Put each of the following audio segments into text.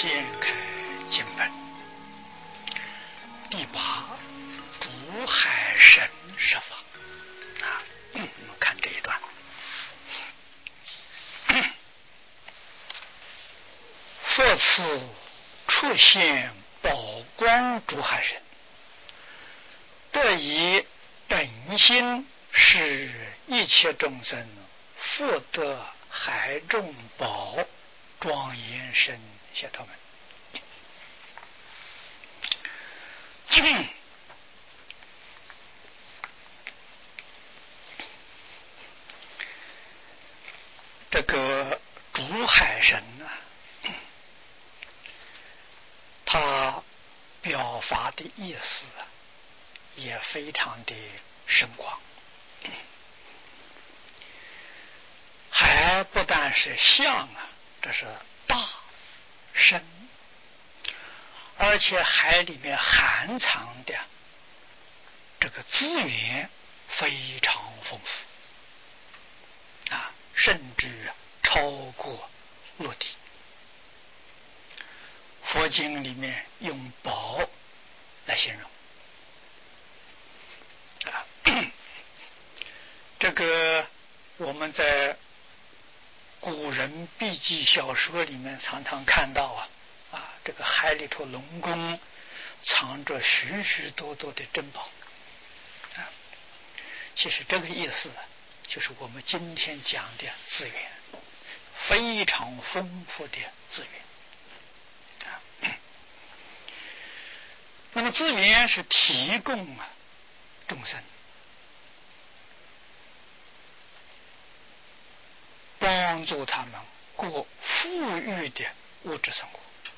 掀开经本，第八竹海神说法啊，我们看这一段。佛此出现宝光竹海神，得以等心使一切众生复得海众宝庄严身解脱门。这个竹海神呢，他表达的意思也非常的深广，还不但是相这是大深，而且海里面含藏的这个资源非常丰富啊，甚至超过陆地。佛经里面用宝来形容啊，这个我们在古人笔记小说里面常常看到这个海里头龙宫藏着许许多多的珍宝啊。其实这个意思就是我们今天讲的资源，非常丰富的资源。那么资源是提供众生，帮助他们过富裕的物质生活。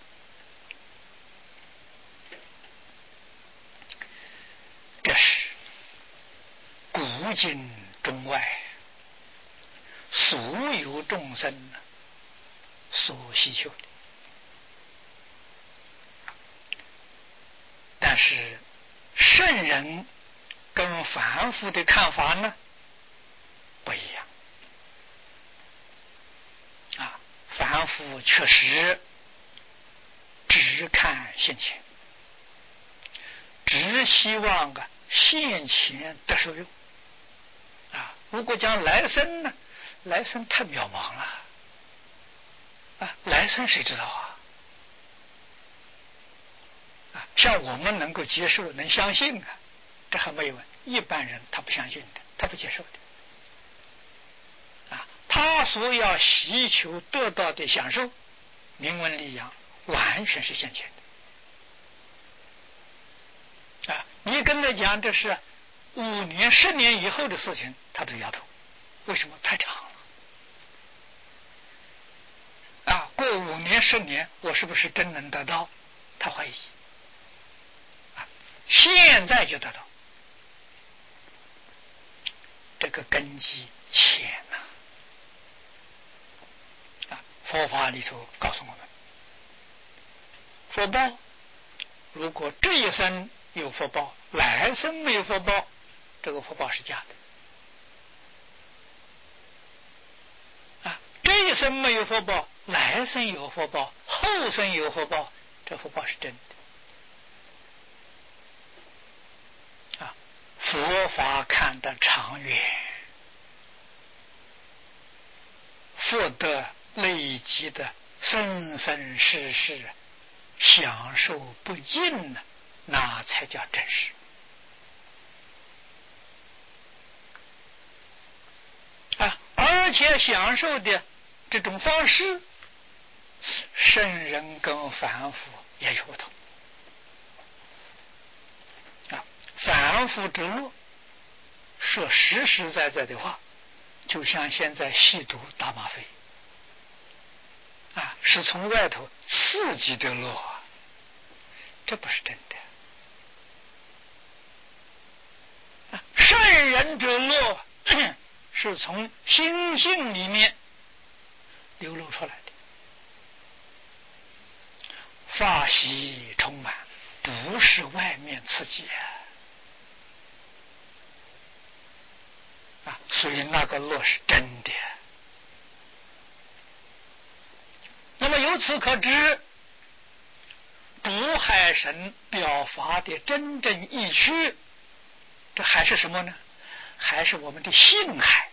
这是古今中外所有众生所需求的。但是圣人跟凡夫的看法呢不一样啊，凡夫确实只看现前，只希望现前得受用啊。如果讲来生呢，来生太渺茫了啊，来生谁知道啊？像我们能够接受能相信这还没有问，一般人他不相信的，他不接受的他所要希求得到的享受名闻利养完全是现前的你跟他讲这是5年10年以后的事情，他都摇头。为什么？太长了过5年10年我是不是真能得到？他怀疑现在就得到，这个根基浅佛法里头告诉我们，福报如果这一生有福报，来生没有福报，这个福报是假的这一生没有福报，来生有福报，后生有福报，这福报是真的佛法看得长远，福德累积的生生世世享受不尽那才叫真实而且享受的这种方式，圣人跟凡夫也有不同凡夫之乐，说实实在在的话，就像现在吸毒打吗啡是从外头刺激的乐这不是真的圣人之乐是从心性里面流露出来的，法喜充满，不是外面刺激所以那个乐是真的。那么由此可知， 主海神表法的真正意趣，这还是什么呢？还是我们的性海，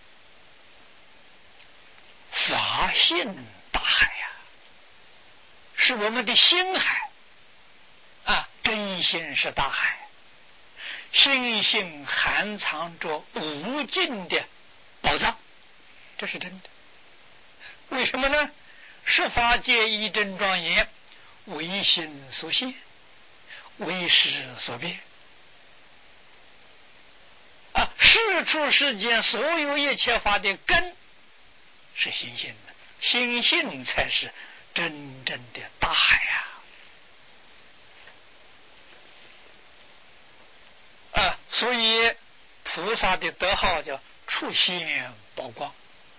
法性大海呀，是我们的心海啊！真心是大海，心性含藏着无尽的宝藏，这是真的。为什么呢？十法界一真庄严，为心所现，为识所变啊！世出世间所有一切法的根是心性的，心性才是真正的大海啊！所以菩萨的德号叫出现宝光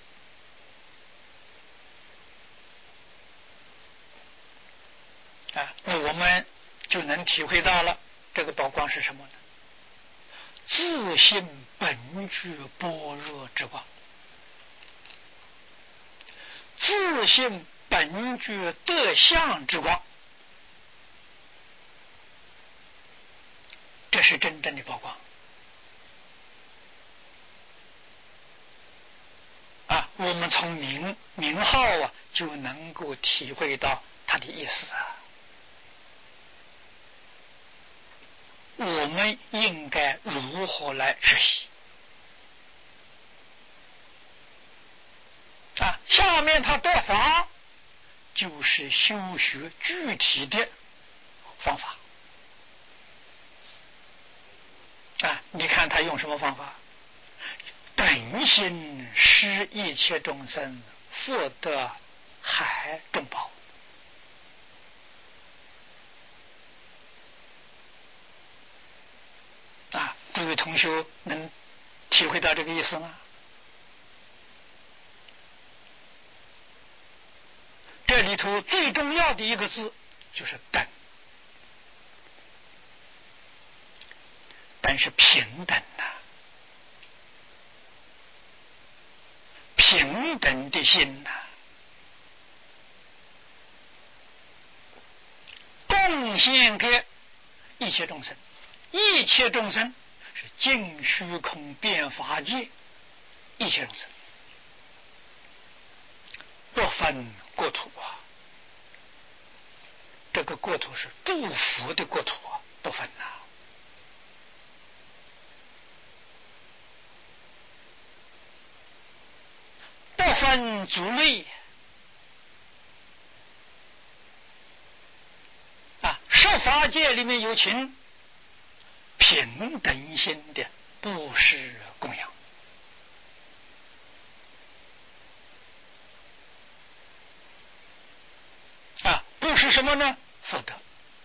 啊！那我们就能体会到了这个宝光是什么呢？自性本具般若之光，自性本具德相之光，这是真正的宝光啊！我们从名号啊，就能够体会到它的意思啊。我们应该如何来学习啊？下面他得法就是修学具体的方法啊！你看他用什么方法？本心施一切众生，福德海众宝啊！各位同学能体会到这个意思吗？这里头最重要的一个字就是等，等是平等的，平等的心呐，贡献给一切众生。一切众生是尽虚空遍法界，一切众生不分国土啊，这个国土是祝福的国土啊，不分呐。不分族类啊，十法界里面有情，平等心的布施供养啊，布施什么呢？福德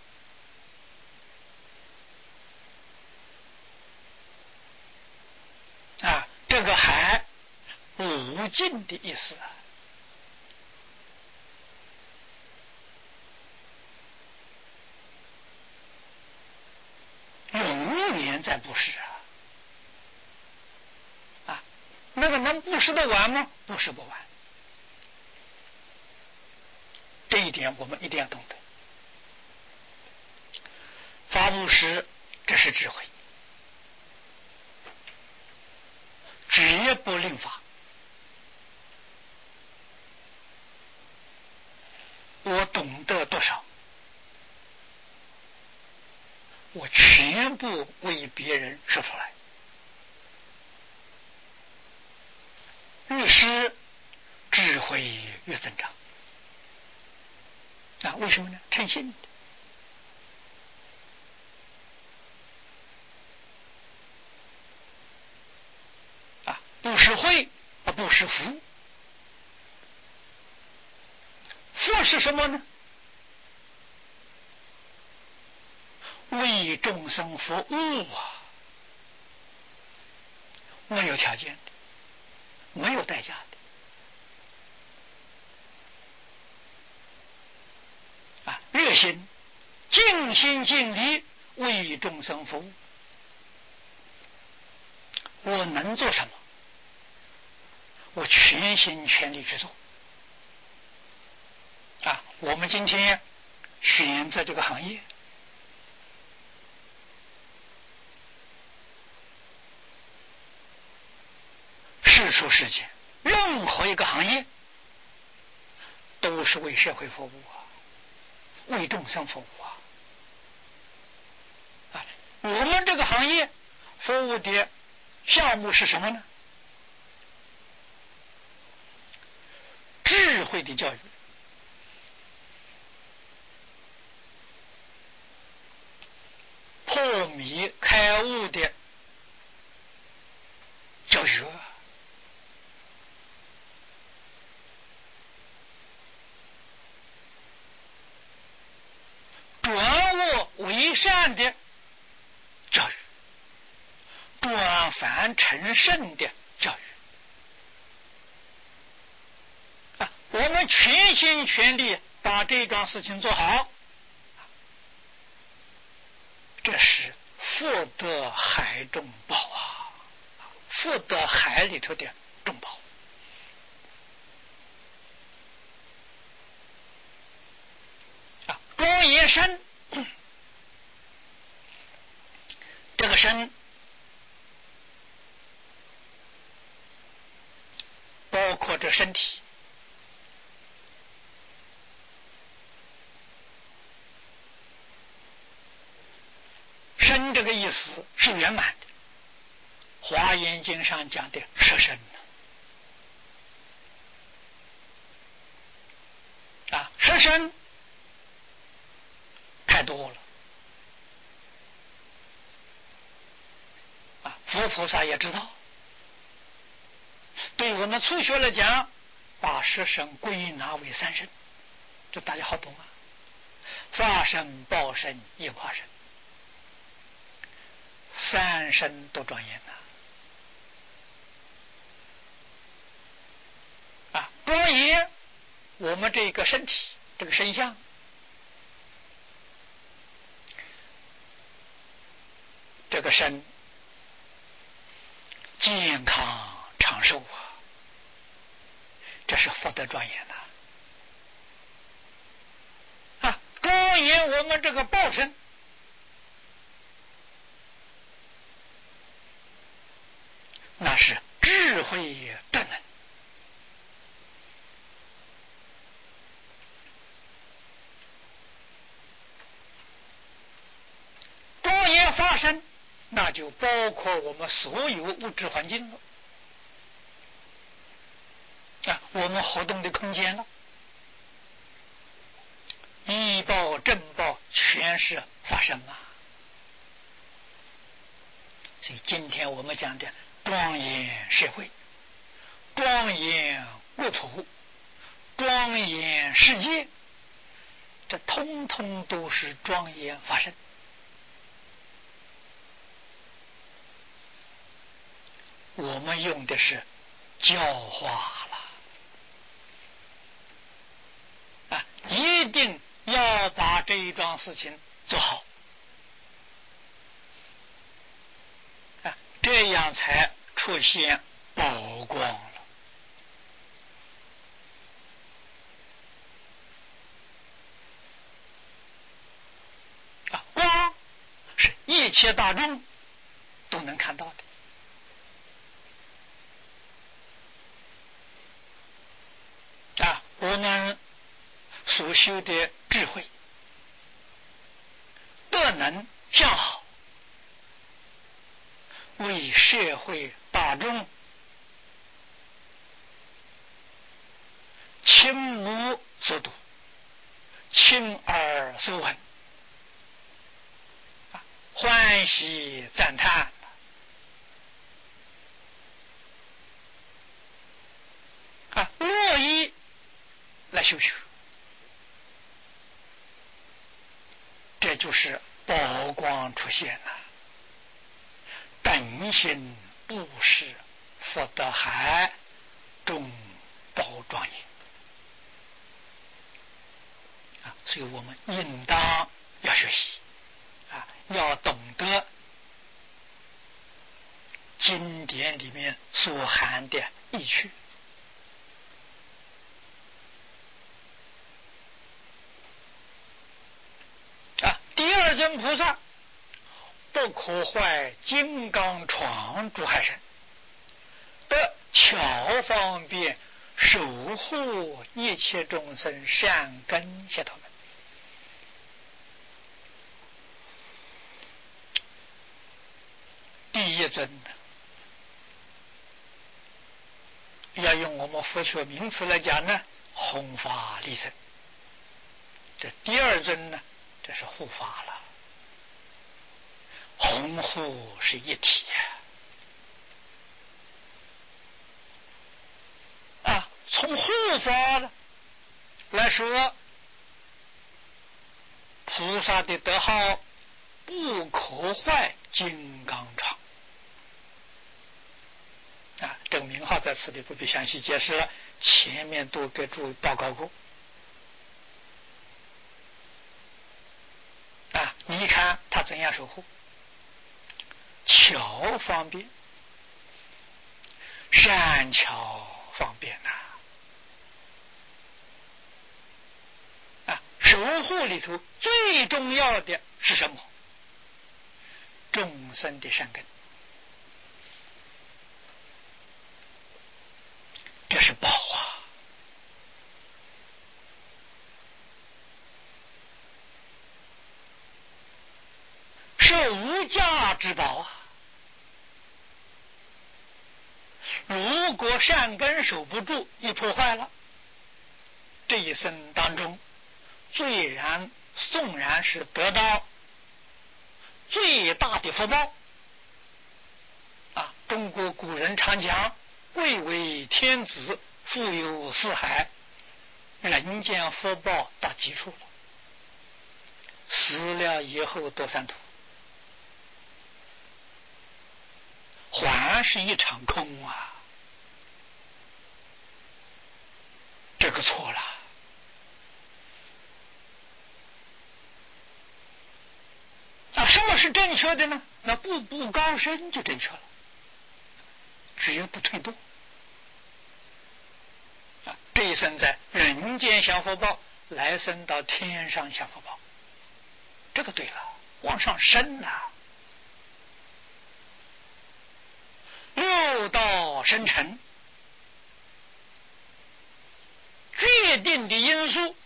啊，这个海无尽的意思啊。永远在布施啊！那个能布施得完吗？布施不完，这一点我们一定要懂得。法布施，这是智慧，绝不令法。我懂得多少，我全部为别人说出来。越施，智慧越增长啊！为什么呢？称心的啊，不是慧，不是福。福是什么呢？为众生服务啊，没有条件的，没有代价的啊！热心、尽心尽力为众生服务，我能做什么？我全心全力去做啊！我们今天选择这个行业。世出世间，任何一个行业都是为社会服务啊，为众生服务啊。我们这个行业服务的项目是什么呢？智慧的教育，破迷开悟的教学，转恶为善的教育，转凡成圣的教育啊！我们全心全力把这桩事情做好，这是福德海中宝啊！福德海里头的中宝啊！庄严身，这个身包括这身体，身这个意思是圆满的，华严经上讲的摄身啊，摄身太多了啊，佛菩萨也知道。对我们初学来讲，把摄身归纳为三身，这大家好懂啊。法身、报身、应化身，三身都庄严啊！庄严我们这个身体，这个身相，这个身健康长寿啊，这是福德庄严啊！庄严我们这个报身，那是智慧德能。庄严发生，那就包括我们所有物质环境了啊，我们活动的空间了，医报正报全是发生啊。所以今天我们讲的庄严社会、庄严国土、庄严世界，这通通都是庄严发生。我们用的是教化了啊，一定要把这一桩事情做好啊，这样才出现宝光了啊！光是一切大众都能看到的。我们所修的智慧德能向好，为社会大众亲目所读，亲耳所闻，欢喜赞叹乐意来修学，这就是宝光出现了，等心布施福德海中宝庄严所以我们应当要学习要懂得经典里面所含的意趣二尊菩萨不可坏金刚闯诸海神，得巧方便守护一切众生善根解脱门。第一尊呢，要用我们佛学名词来讲呢，弘法利生。这第二尊呢，这是护法了，弘护是一体啊。从护法呢来说，菩萨的德号不可坏金刚幢啊，这个名号在此里不必详细解释了，前面都给诸位报告过啊。你看他怎样守护，巧方便，善巧方便啊！守护里头最重要的是什么？众生的善根，这是宝啊！是无价之宝啊！如果善根守不住，一破坏了，这一生当中纵然是得到最大的福报啊！中国古人常讲，贵为天子，富有四海，人间福报到极处了，死了以后堕三途，还是一场空啊！这个错了啊！什么是正确的呢？那步步高升就正确了，绝不退步啊！这一生在人间享福报，来生到天上享福报，这个对了，往上升啊！六道生成决定的因素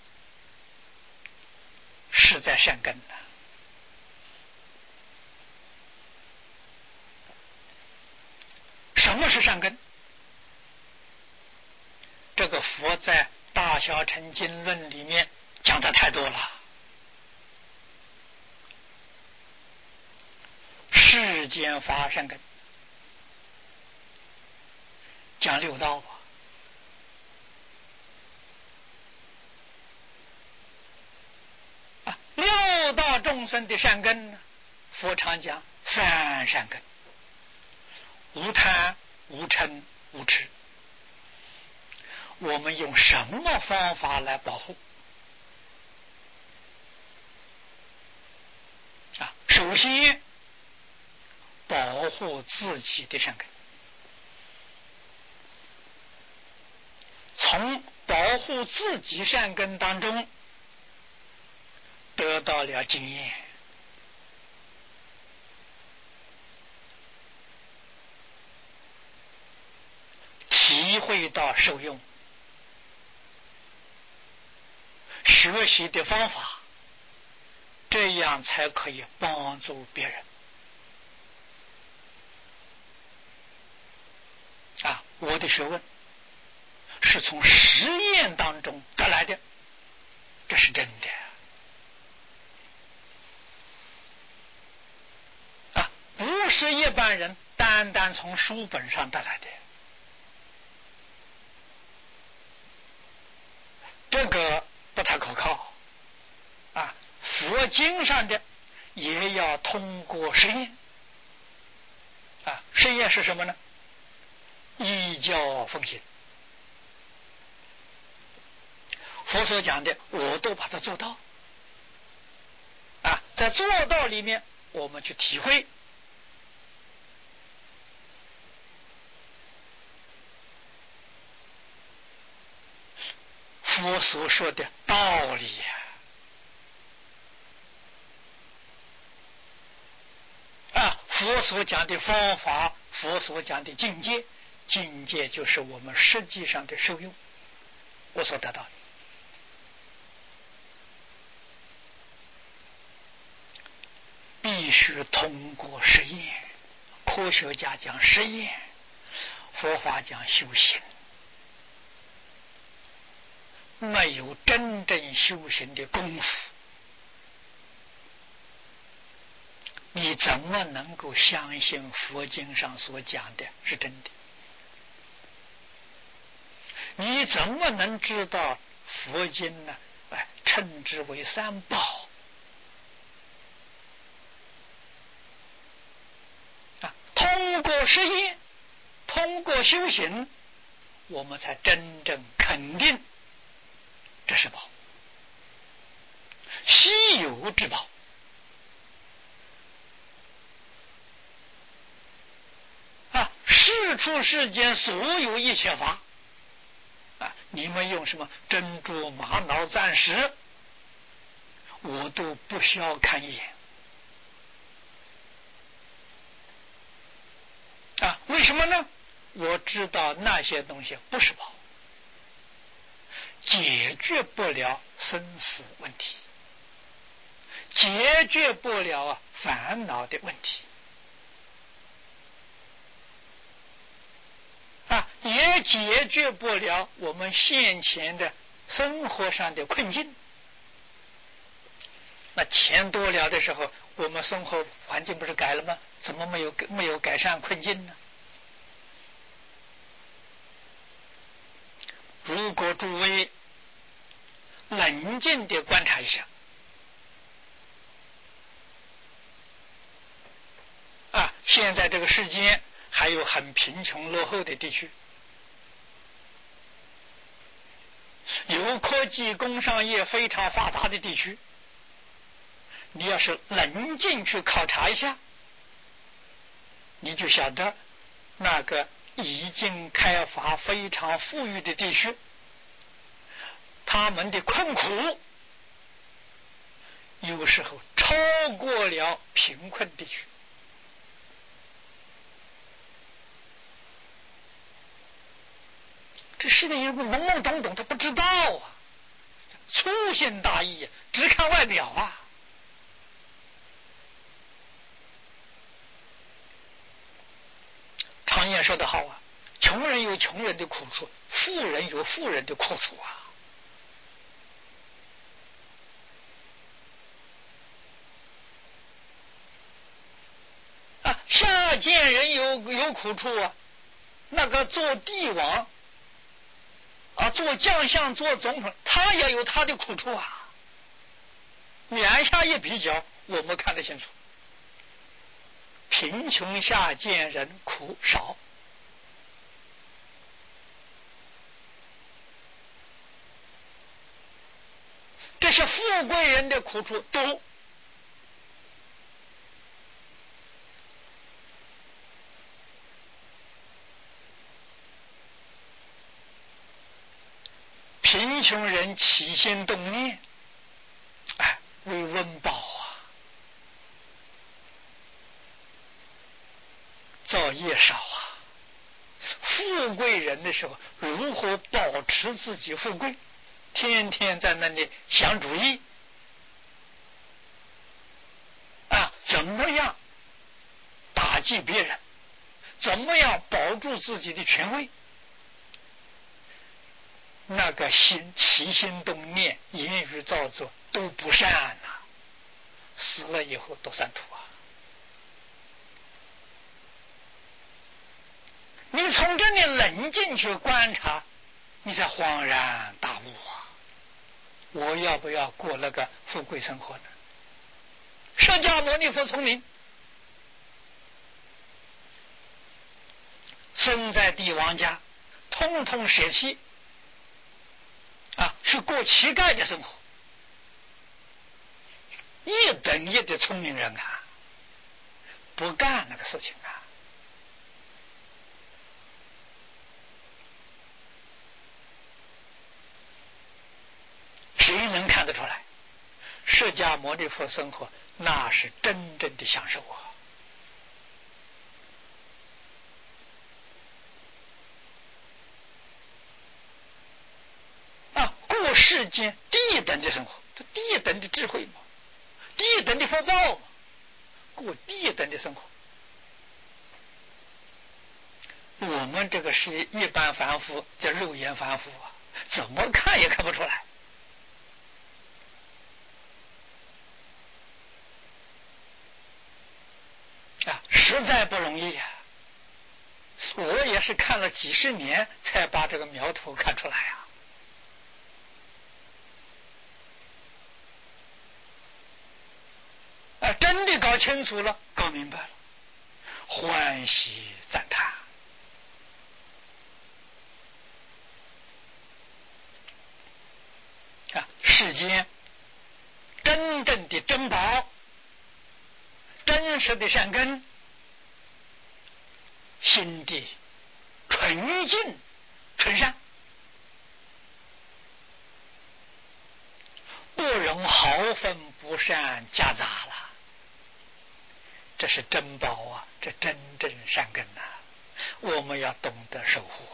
是在善根的。什么是善根？这个佛在《大小乘经论》里面讲的太多了。世间法善根，讲六道啊。六道众生的善根呢，佛常讲三善根：无贪、无嗔、无痴。我们用什么方法来保护啊？首先保护自己的善根，从保护自己善根当中得到了经验，体会到受用，学习的方法，这样才可以帮助别人啊！我的学问是从实验当中得来的，这是真的啊！不是一般人单单从书本上得来的，这个不太可靠啊！佛经上的也要通过实验啊！实验是什么呢？依教奉行。佛所讲的，我都把它做到啊！在做到里面，我们去体会佛所说的道理佛所讲的方法，佛所讲的境界，境界就是我们实际上的受用，我所得到的。必须通过实验，科学家讲实验，佛法讲修行。没有真正修行的功夫，你怎么能够相信佛经上所讲的是真的？你怎么能知道佛经呢？称之为三宝通过实验，通过修行，我们才真正肯定这是宝，稀有之宝。世出世间所有一切法你们用什么珍珠、玛瑙、钻石，我都不需要看一眼为什么呢？我知道那些东西不是宝，解决不了生死问题，解决不了烦恼的问题也解决不了我们现前的生活上的困境。那钱多了的时候，我们生活环境不是改了吗？怎么没有改善困境呢？如果诸位冷静地观察一下现在这个世界还有很贫穷落后的地区，有科技工商业非常发达的地区，你要是冷静去考察一下，你就晓得那个已经开发非常富裕的地区，他们的困苦有时候超过了贫困地区。这世界人懵懵懂懂，他不知道粗心大意，只看外表常言说得好穷人有穷人的苦处，富人有富人的苦处下贱人有苦处那个做帝王做将相、做总统，他也有他的苦处两下一比较，我们看得清楚，贫穷下贱人苦少，这些富贵人的苦处多。贫穷人起心动念为温饱造业少富贵人的时候如何保持自己富贵，天天在那里想主意怎么样打击别人，怎么样保住自己的权威，那个起心动念、言语造作都不善死了以后都散土你从这里冷静去观察，你才恍然大悟我要不要过那个富贵生活呢？释迦牟尼佛聪明，生在帝王家，通通舍弃去过乞丐的生活，一等一的聪明人不干那个事情谁能看得出来？释迦牟尼佛生活那是真正的享受世间第一等的生活，这第一等的智慧嘛，第一等的福报嘛，过第一等的生活。我们这个是一般凡夫，叫肉眼凡夫啊，怎么看也看不出来啊，实在不容易啊。我也是看了几十年才把这个苗头看出来啊，真的搞清楚了，搞明白了，欢喜赞叹啊！世间真正的珍宝，真实的善根，心地纯净纯善，不容毫分不善夹杂了，这是珍宝啊，这真正善根呐，我们要懂得守护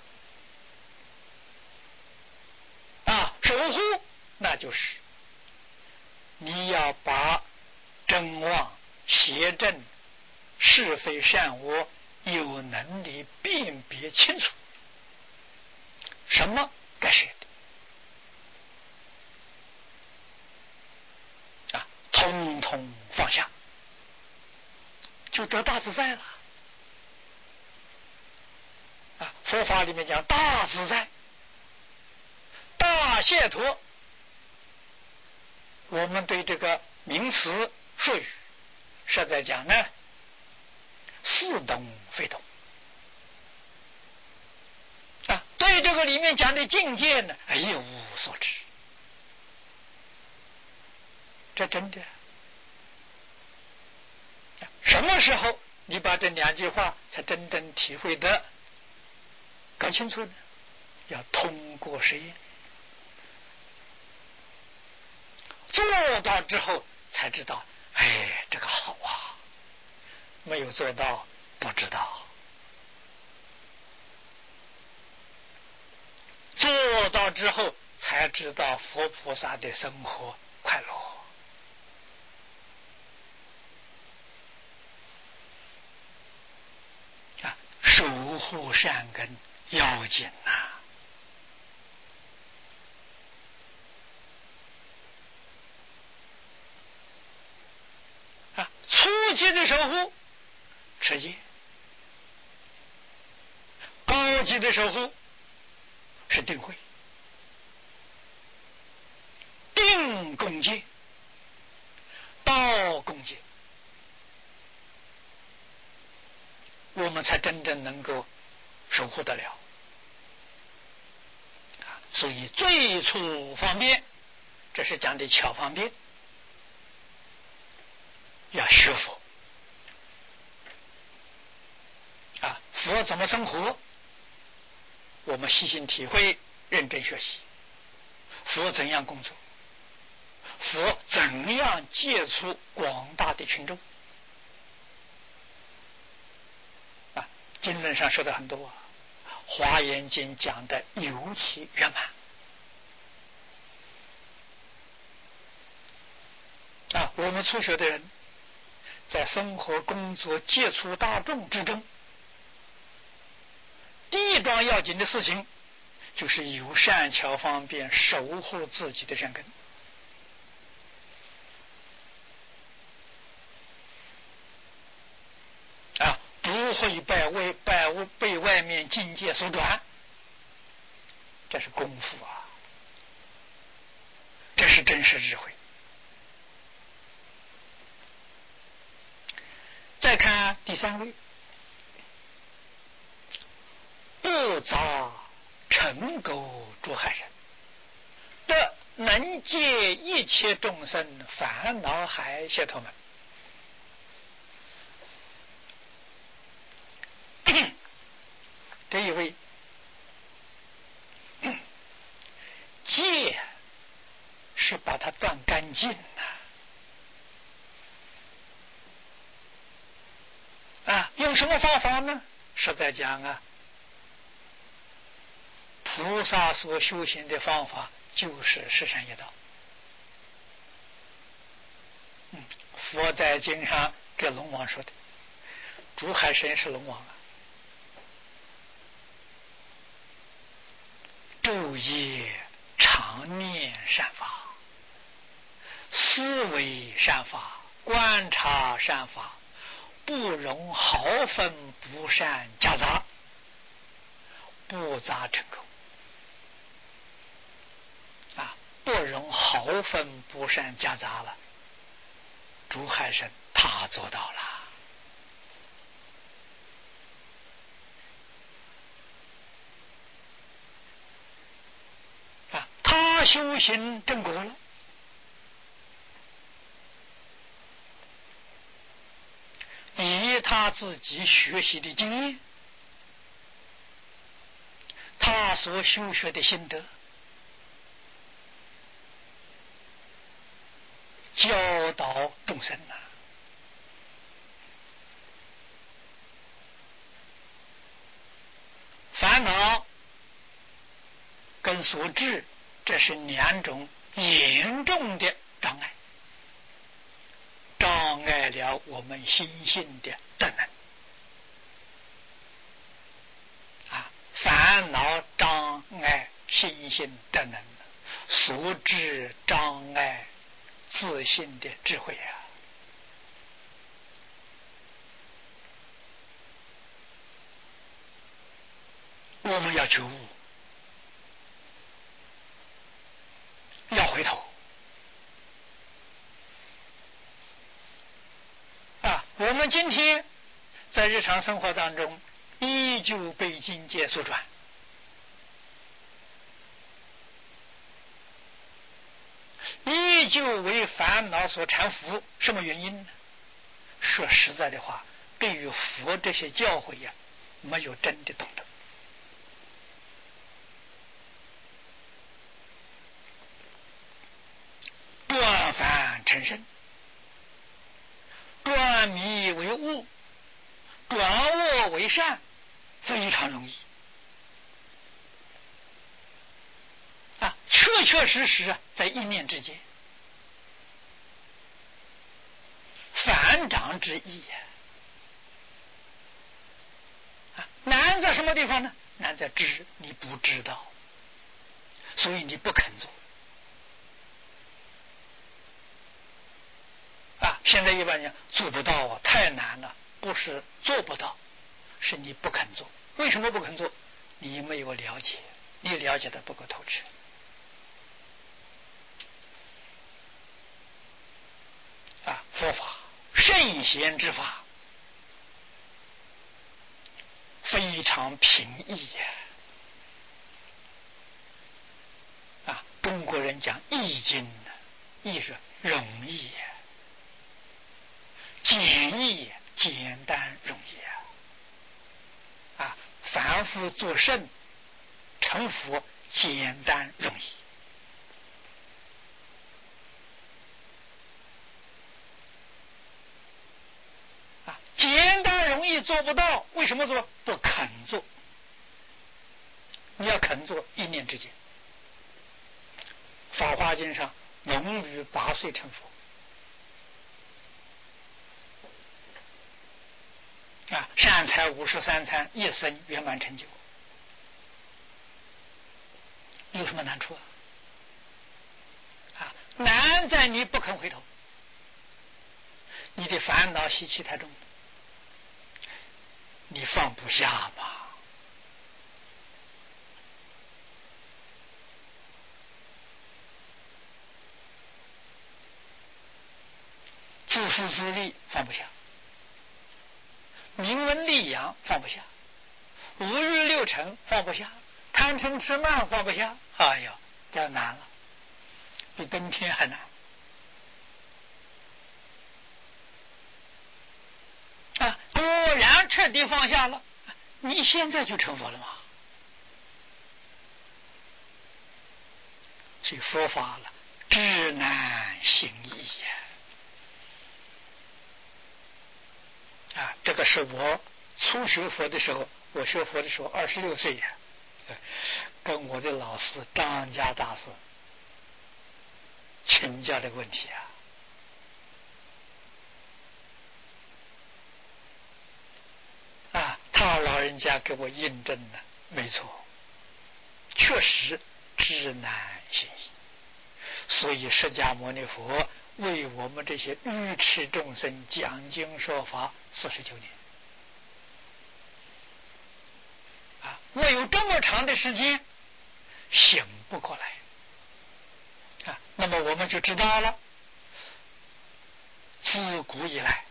啊！守护那就是你要把真妄邪正是非善恶有能力辨别清楚，什么该学的啊，统统放下，就得大自在了啊！佛法里面讲大自在、大解脱，我们对这个名词术语实在讲呢，似懂非懂啊，对这个里面讲的境界呢，一无所知，这真的。什么时候你把这两句话才真正体会得搞清楚呢？要通过实验，做到之后才知道，哎，这个好啊！没有做到不知道，做到之后才知道佛菩萨的生活快乐啊！守护善根要紧呐！初级的守护持戒，高级的守护是定慧，定共戒，道共戒，我们才真正能够守护得了。所以最初方便，这是讲的巧方便，要学佛啊，佛怎么生活，我们细心体会，认真学习。佛怎样工作，佛怎样接触广大的群众啊？经论上说的很多啊，华严经讲的尤其圆满啊。我们初学的人在生活工作接触大众之中，第一桩要紧的事情就是有善巧方便守护自己的善根啊，不会被外面境界所转，这是功夫啊，这是真实智慧。再看第三位，不杂尘垢诸害人，得能解一切众生烦恼海解脱门。这一位戒是把它断干净啊，用什么方法呢？实在讲啊，菩萨所修行的方法就是十善业道。佛在经上给龙王说的，竹海神是龙王啊，昼夜常念善法，思维善法，观察善法，不容毫分不善夹杂，不杂成口啊，不容毫分不善夹杂了。竹海神他做到了啊，他修行正果了。以他自己学习的经验，他所修学的心得，教导众生呐，烦恼跟所知，这是两种严重的障碍，障碍了我们心性的德能啊！烦恼障碍心性德能，所知障碍自信的智慧啊！我们要觉悟，要回头啊！我们今天在日常生活当中，依旧被境界所转，依旧为烦恼所缠缚。什么原因呢？说实在的话，对于佛这些教诲呀，没有真的懂得。转凡成圣，转迷为悟，转恶为善，非常容易啊！确确实实啊，在一念之间，反掌之意啊！难在什么地方呢？难在知，你不知道，所以你不肯做啊！现在一般人做不到啊，太难了，不是做不到，是你不肯做。为什么不肯做？你没有了解，你了解的不够透彻啊！佛法圣贤之法，非常平易啊！中国人讲易经呢，易是容易简易，简单容易啊！凡夫做圣成佛，简单容易啊！简单容易做不到，为什么做？不肯做。你要肯做，一念之间。法华经上，龙女8岁成佛啊，善财53参，一生圆满成就，有什么难处啊？难在你不肯回头，你的烦恼习气太重，你放不下嘛。自私自利放不下，名闻利养放不下，五欲六尘放不下，贪嗔痴慢放不下。哎呀，这难了，比登天还难啊！果然彻底放下了，你现在就成佛了吗？所以佛法了，知难行易啊！这个是我初学佛的时候，我学佛的时候26岁跟我的老师张家大师请教这个问题他老人家给我印证了，没错，确实知难行易。所以释迦牟尼佛为我们这些愚痴众生讲经说法49年没有这么长的时间醒不过来那么我们就知道了，自古以来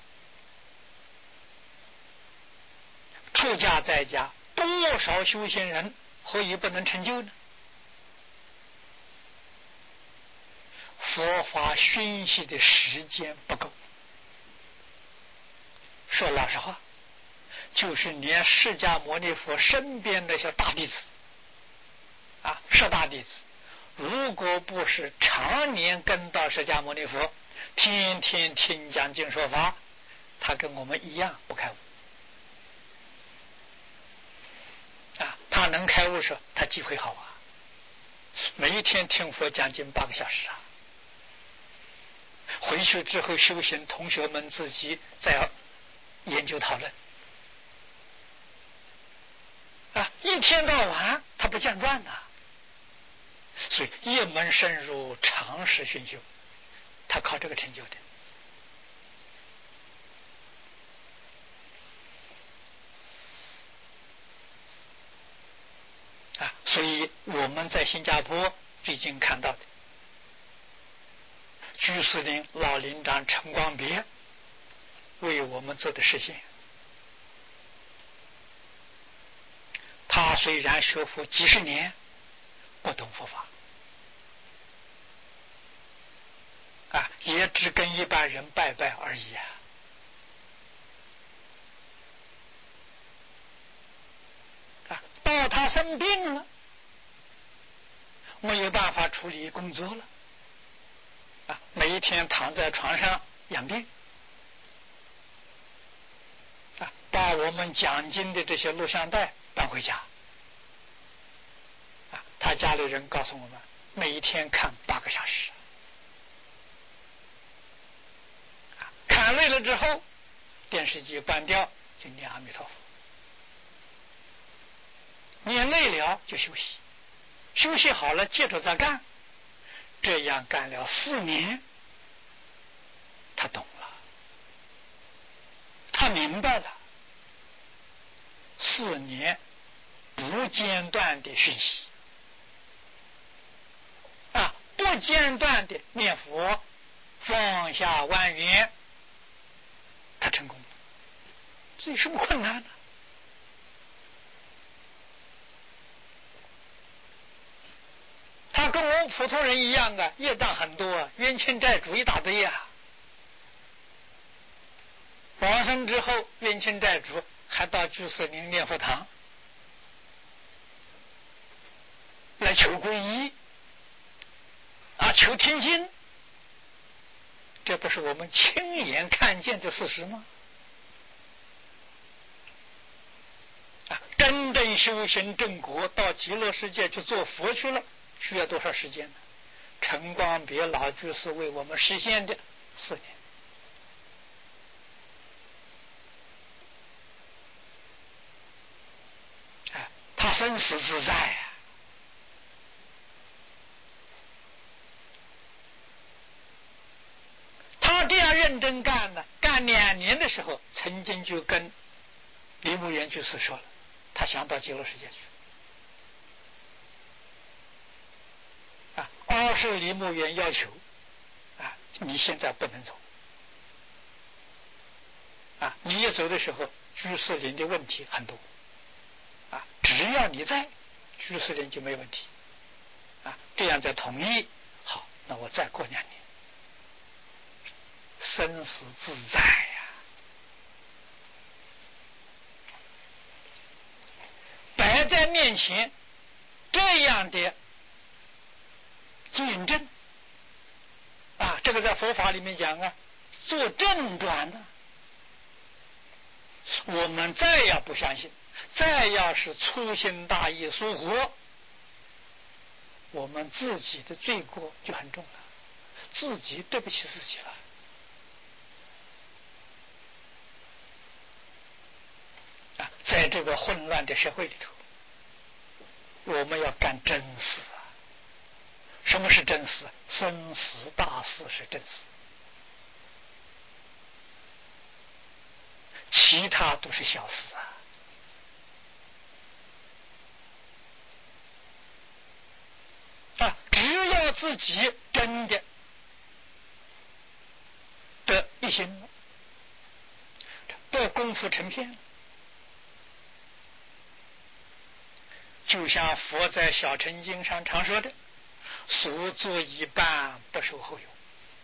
出家在家多少修行人何以不能成就呢？佛法熏习的时间不够。说老实话，就是连释迦牟尼佛身边那些大弟子十大弟子，如果不是常年跟到释迦牟尼佛，天天听讲经说法，他跟我们一样不开悟他能开悟时他机会好每一天听佛讲经8个小时回去之后修行，同学们自己再研究讨论一天到晚他不间断所以一门深入，长时熏修，他靠这个成就的所以我们在新加坡最近看到的居士林老林长陈光别为我们做的实现，他虽然学佛几十年，不懂佛法也只跟一般人拜拜而已到他生病了，没有办法处理工作了每一天躺在床上养病把我们讲经的这些录像带搬回家他家里人告诉我们，每一天看8个小时看累了之后，电视机关掉，就念阿弥陀佛，念累了就休息，休息好了接着再干，这样干了4年，他懂了，他明白了，4年不间断的学习不间断的念佛，放下万缘，他成功了。这有什么困难呢？他跟我们普通人一样业障很多冤亲债主一大堆往生之后，冤亲债主还到居士林念佛堂来求皈依求听经，这不是我们亲眼看见的事实吗？真正修行正果，到极乐世界去做佛去了，需要多少时间呢？陈光别老居士为我们实现的4年。他生死自在他这样认真干呢，干2年的时候，曾经就跟李牧原居士说了，他想到极乐世界去是李牧原要求你现在不能走你一走的时候，居士林的问题很多只要你在，居士林就没问题这样再同意，好，那我再过2年，生死自在摆在面前，这样的见证这个在佛法里面讲做正转的。我们再要不相信，再要是粗心大意疏忽，我们自己的罪过就很重了自己对不起自己了。在这个混乱的社会里头，我们要干真事啊！什么是真事？生死大事是真事，其他都是小事只要自己真的得一心，得功夫成片，就像佛在小乘经上常说的，所作一半不受后有。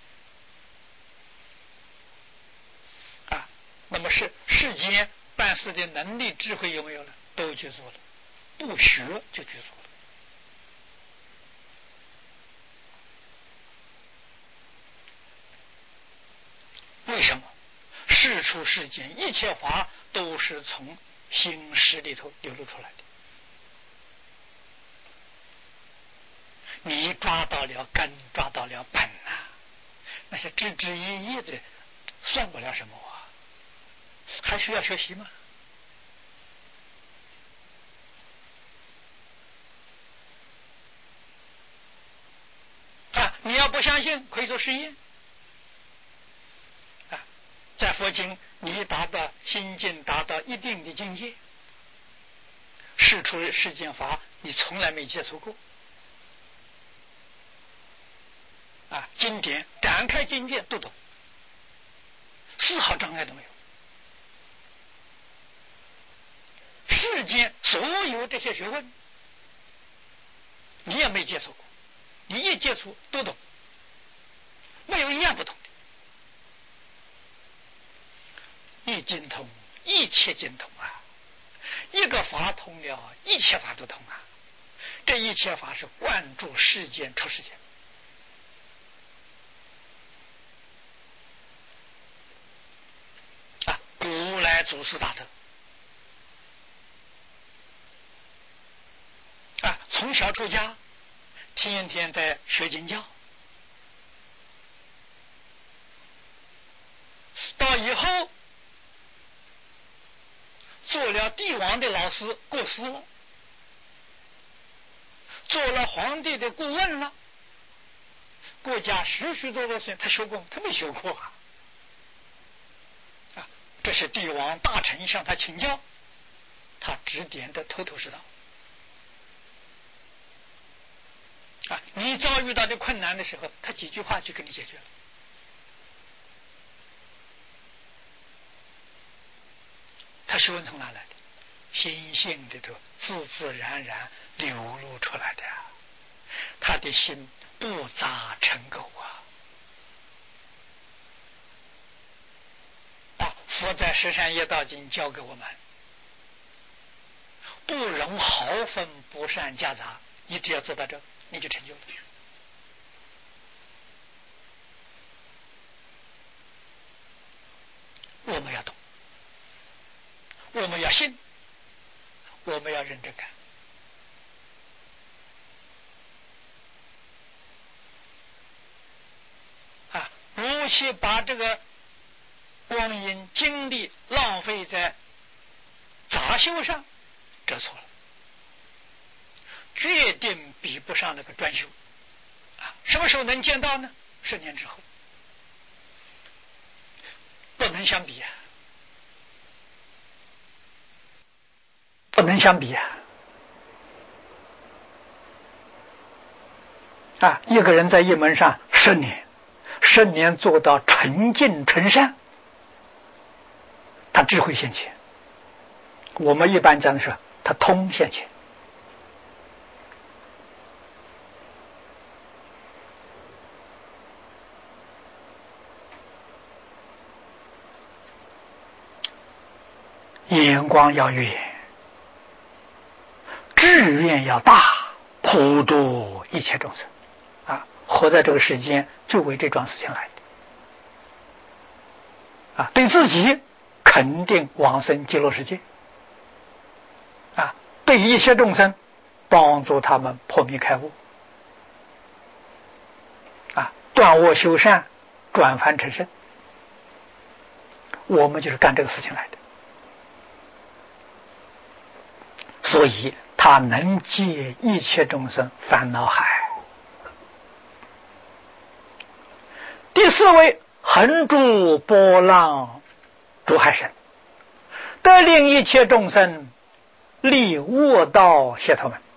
那么世间办事的能力智慧有没有了？都具足了，不学就具足了。为什么？事出世间，一切法都是从心识里头流露出来的。你抓到了根，抓到了本那些枝枝叶叶的算不了什么还需要学习吗？你要不相信，可以做实验。在佛经，你达到心境达到一定的境界，事出世间法你从来没接触过经典展开经典都懂，丝毫障碍都没有。世间所有这些学问你也没接触过，你一接触都懂，没有一样不懂的。一经通，一切经通一个法通了，一切法都通这一切法是贯注世间出世间。古来祖师大德从小出家，天天在学经教，到以后做了帝王的老师过世了，做了皇帝的顾问了，国家许许多多事他修过，他没修过这是帝王大臣向他请教，他指点的头头是道你遭遇到的困难的时候，他几句话就给你解决了。他学问从哪来的？心性里头自自然然流露出来的他的心不杂尘垢佛在十善业道经教给我们，不容毫分不善夹杂，你只要做到这，你就成就了。我们要懂，我们要信，我们要认真干如其把这个光阴精力浪费在杂修上，这错了，决定比不上那个专修什么时候能见到呢？10年之后，不能相比不能相比一个人在一门上10年做到纯净纯善，他智慧现前。我们一般讲的是他通现前。眼光要远，志愿要大，普度一切众生活在这个世间就为这桩事情来的对自己肯定往生极乐世界对一切众生帮助他们破迷开悟断恶修善，转凡成圣。我们就是干这个事情来的，所以他能解一切众生烦恼海。第四位，横住波浪诸海神，得令一切众生离恶道解脱门。